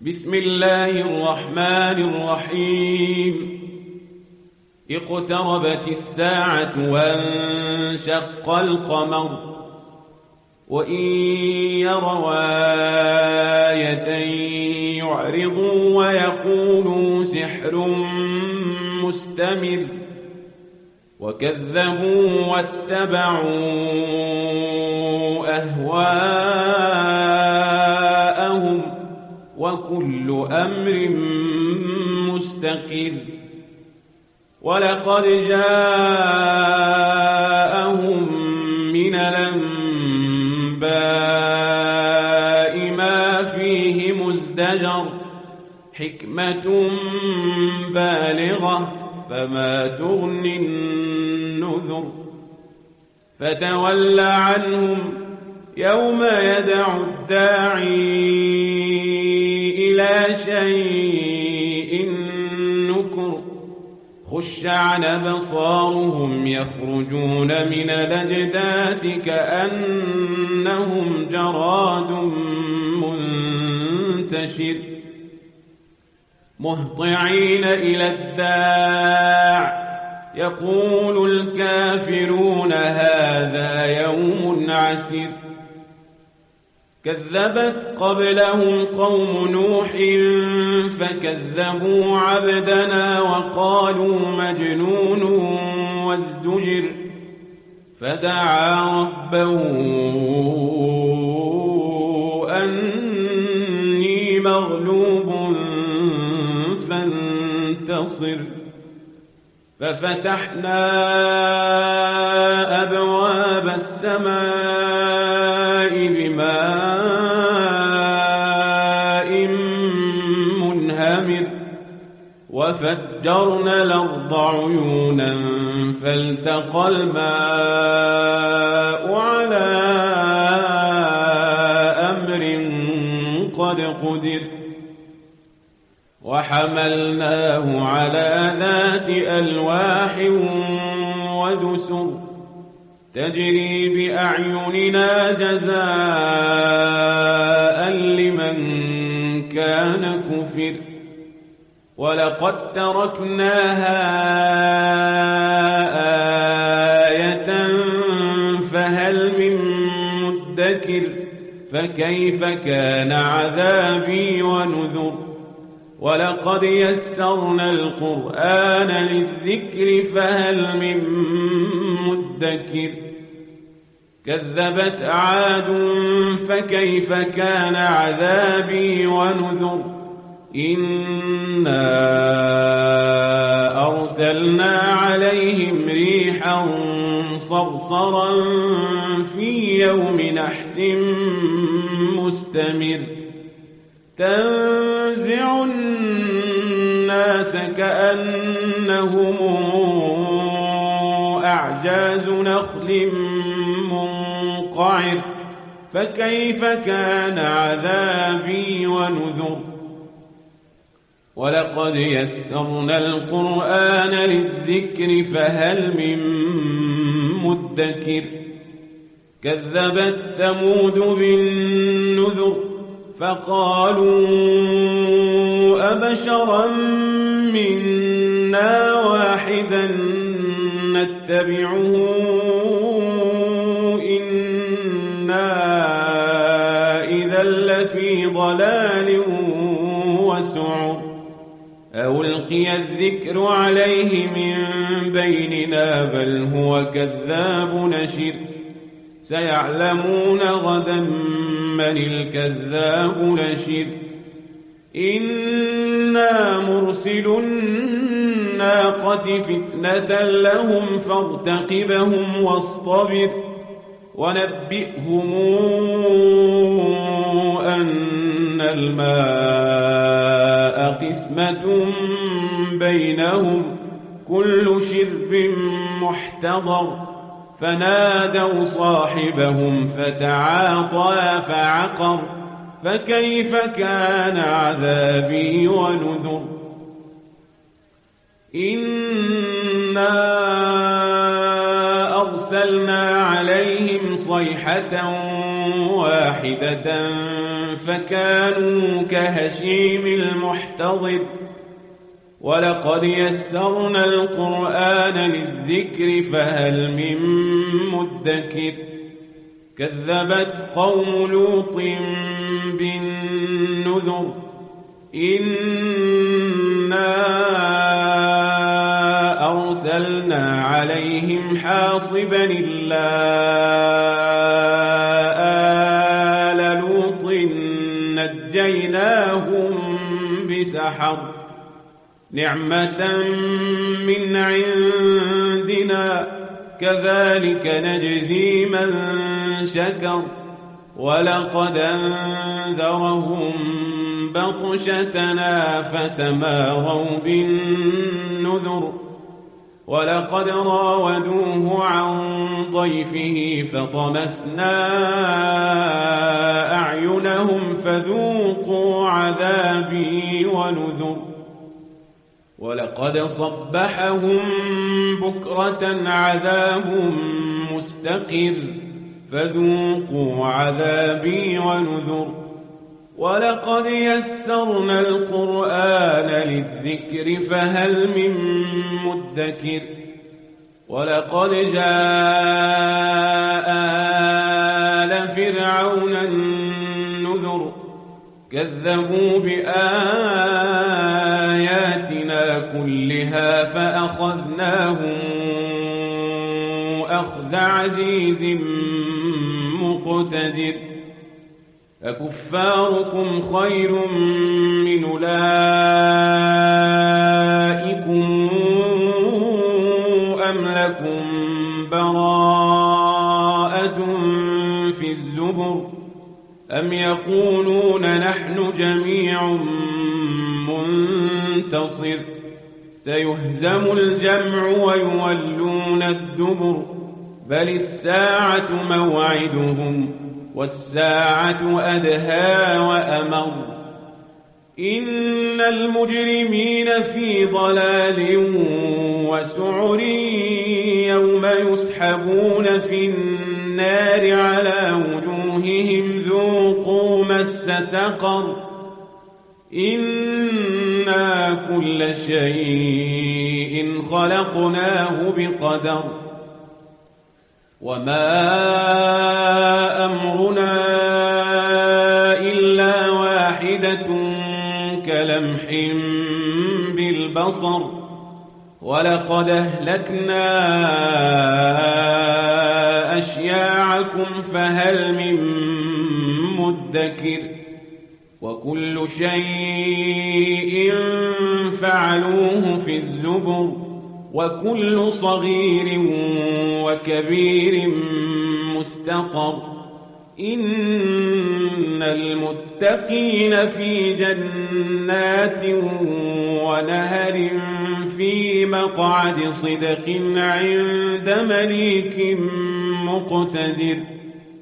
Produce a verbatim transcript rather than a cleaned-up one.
بسم الله الرحمن الرحيم اقتربت الساعة وانشق القمر وإن يروا آية يعرضوا ويقولوا سحر مستمر وكذبوا واتبعوا أهواءهم وكل أمر مستقر ولقد جاءهم من الأنباء ما فيه مزدجر حكمة بالغة فما تغني النذر فتول عنهم يوم يدع الداعي إلى شيء نكر خش عن أبصارهم يخرجون من الأجداث كأنهم جراد منتشر مهطعين إلى الداع يقول الكافرون هذا يوم عسر كذبت قبلهم قوم نوح فكذبوا عبدنا وقالوا مجنون وازدجر فدعا ربه أني مغلوب فانتصر ففتحنا أبواب السماء بماء منهمر وفجرنا الأرض عيونا فالتقى الماء على أمر قد قدر وحملناه على ذات ألواح ودسر تجري بأعيننا جزاء لمن كان كفر ولقد تركناها آية فهل من مدكر فكيف كان عذابي ونذر ولقد يسرنا القرآن للذكر فهل من مدكر كذبت عاد فكيف كان عذابي ونذر إنا أرسلنا عليهم ريحا صرصرا في يوم نحس مستمر تنزع الناس كأنهم أعجاز نخل منقعر فكيف كان عذابي ونذر ولقد يسرنا القرآن للذكر فهل من مدكر كذبت ثمود بالنذر فقالوا أبشرا منا واحدا نتبعه إنا إذا لفي ضلال وسعر ألقي الذكر عليه من بيننا بل هو كذاب نشر سيعلمون غدا من الكذاب نشر إنا مرسل الناقة فتنة لهم فارتقبهم واصطبر ونبئهم أن الماء قسمة بينهم كل شرب محتضر فنادوا صاحبهم فتعاطى فعقر فكيف كان عذابي ونذر إنا أرسلنا عليهم صيحة واحدة فكانوا كهشيم المحتضر ولقد يسرنا القرآن للذكر فهل من مدكر كذبت قوم لوط بالنذر إنا أرسلنا عليهم حاصبا إلا آل لوط نجيناهم بسحر نعمة من عندنا كذلك نجزي من شكر ولقد أنذرهم بطشتنا فتماروا بالنذر ولقد راودوه عن ضيفه فطمسنا أعينهم فذوقوا عذابي ونذر ولقد صبحهم بكرة عذاب مستقر فذوقوا عذابي ونذر ولقد يسرنا القرآن للذكر فهل من مدكر ولقد جاء آل فرعون النذر كذبوا بآياتنا كلها فأخذناهم أخذ عزيز مقتدر أكفاركم خير من أولئكم أم لكم براءة في الزبر أم يقولون نحن جميع منتصر سيهزم الجمع ويولون الدبر بل الساعة موعدهم والساعة أدهى وأمر إن المجرمين في ضلال وسعر يوم يسحبون في النار على وجوههم ذوقوا مس سقر إنا كل شيء خلقناه بقدر وما أمرنا إلا واحدة كلمح بالبصر ولقد أهلكنا أشياعكم فهل من مدكر وكل شيء فعلوه في الزبر وكل صغير وكبير مستقر إن المتقين في جنات ونهر في مقعد صدق عند مليك مقتدر